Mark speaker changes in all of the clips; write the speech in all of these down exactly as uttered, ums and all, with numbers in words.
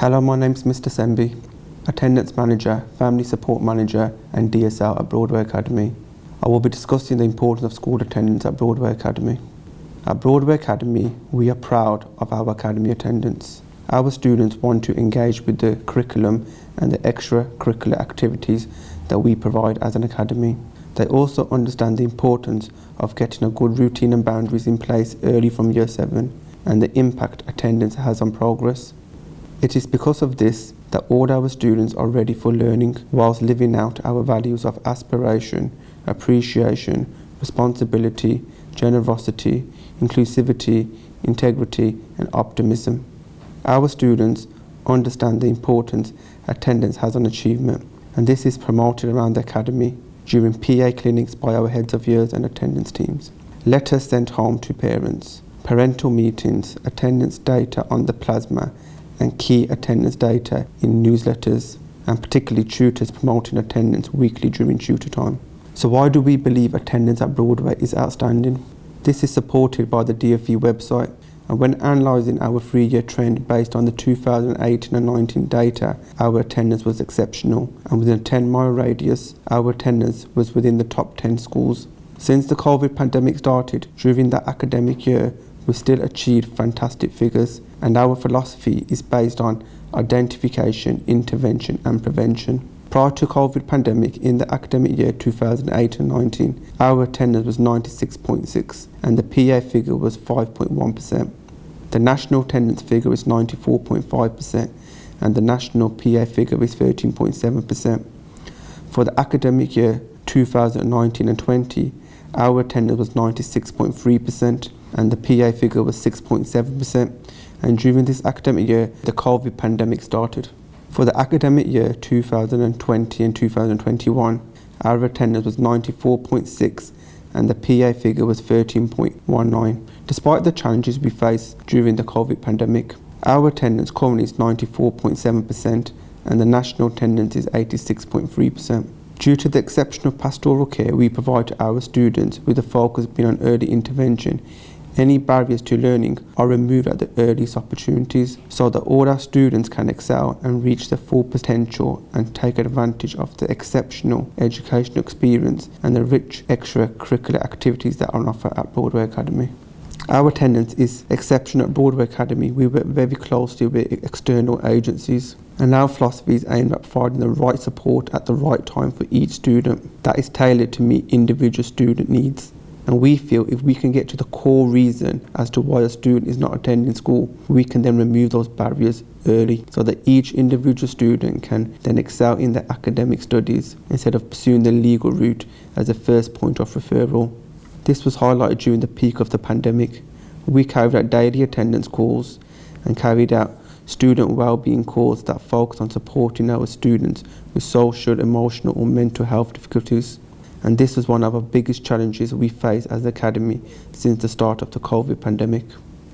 Speaker 1: Hello, my name's Mister Sembi, Attendance Manager, Family Support Manager and D S L at Broadway Academy. I will be discussing the importance of school attendance at Broadway Academy. At Broadway Academy, we are proud of our academy attendance. Our students want to engage with the curriculum and the extracurricular activities that we provide as an academy. They also understand the importance of getting a good routine and boundaries in place early from year seven and the impact attendance has on progress. It is because of this that all our students are ready for learning whilst living out our values of aspiration, appreciation, responsibility, generosity, inclusivity, integrity and optimism. Our students understand the importance attendance has on achievement, and this is promoted around the academy during P A clinics by our heads of years and attendance teams. Letters sent home to parents, parental meetings, attendance data on the plasma and key attendance data in newsletters, and particularly tutors promoting attendance weekly during tutor time. So why do we believe attendance at Broadway is outstanding? This is supported by the D F E website, and when analysing our three-year trend based on the two thousand eighteen and nineteen data, our attendance was exceptional, and within a ten mile radius, our attendance was within the top ten schools. Since the COVID pandemic started during that academic year, we still achieved fantastic figures, and our philosophy is based on identification, intervention and prevention. Prior to COVID pandemic, in the academic year two thousand eight and nineteen, our attendance was ninety-six point six and the P A figure was five point one percent. The national attendance figure is ninety-four point five percent and the national P A figure is thirteen point seven percent. For the academic year two thousand nineteen and twenty, our attendance was ninety-six point three percent and the P A figure was six point seven percent, and during this academic year, the COVID pandemic started. For the academic year two thousand twenty and two thousand twenty-one, our attendance was ninety-four point six and the P A figure was thirteen point one nine. Despite the challenges we faced during the COVID pandemic, our attendance currently is ninety-four point seven percent and the national attendance is eighty-six point three percent. Due to the exceptional pastoral care we provide to our students with the focus being on early intervention, any barriers to learning are removed at the earliest opportunities so that all our students can excel and reach their full potential and take advantage of the exceptional educational experience and the rich extracurricular activities that are on offer at Broadway Academy. Our attendance is exceptional at Broadway Academy. We work very closely with external agencies, and our philosophy is aimed at providing the right support at the right time for each student that is tailored to meet individual student needs. And we feel if we can get to the core reason as to why a student is not attending school, we can then remove those barriers early so that each individual student can then excel in their academic studies instead of pursuing the legal route as a first point of referral. This was highlighted during the peak of the pandemic. We carried out daily attendance calls and carried out student wellbeing calls that focus on supporting our students with social, emotional or mental health difficulties. And this was one of our biggest challenges we face as an academy since the start of the COVID pandemic.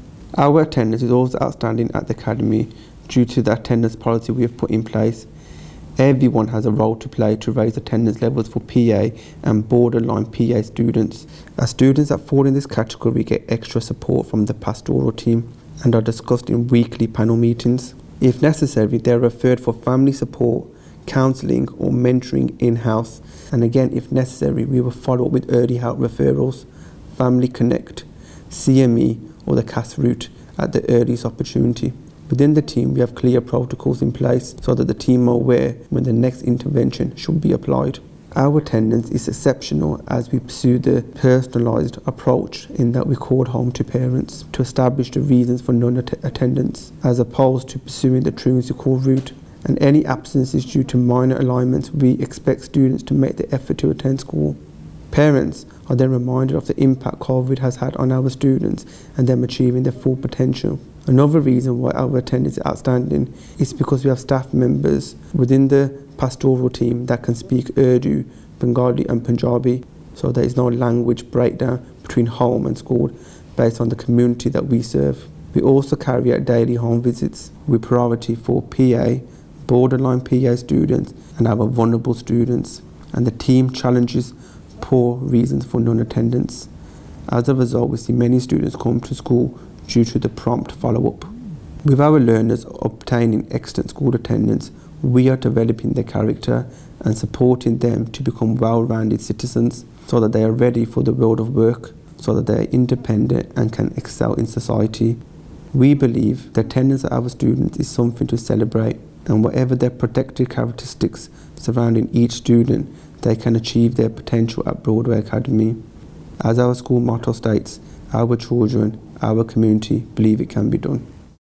Speaker 1: Our attendance is always outstanding at the academy due to the attendance policy we have put in place. Everyone has a role to play to raise attendance levels for P A and borderline P A students. As students that fall in this category get extra support from the pastoral team and are discussed in weekly panel meetings. If necessary, they are referred for family support, counselling or mentoring in-house, and again if necessary we will follow up with early help referrals, Family Connect, C M E or the C A S route at the earliest opportunity. Within the team we have clear protocols in place so that the team are aware when the next intervention should be applied. Our attendance is exceptional as we pursue the personalised approach in that we call home to parents to establish the reasons for non-attendance as opposed to pursuing the truancy call route. And any absences due to minor alignments, we expect students to make the effort to attend school. Parents are then reminded of the impact COVID has had on our students and them achieving their full potential. Another reason why our attendance is outstanding is because we have staff members within the pastoral team that can speak Urdu, Bengali and Punjabi, so there is no language breakdown between home and school based on the community that we serve. We also carry out daily home visits with priority for P A, borderline P A students and our vulnerable students, and the team challenges poor reasons for non-attendance. As a result, we see many students come to school due to the prompt follow-up. With our learners obtaining excellent school attendance, we are developing their character and supporting them to become well-rounded citizens so that they are ready for the world of work, so that they are independent and can excel in society. We believe the attendance of our students is something to celebrate, and whatever their protected characteristics surrounding each student, they can achieve their potential at Broadway Academy. As our school motto states, our children, our community believe it can be done.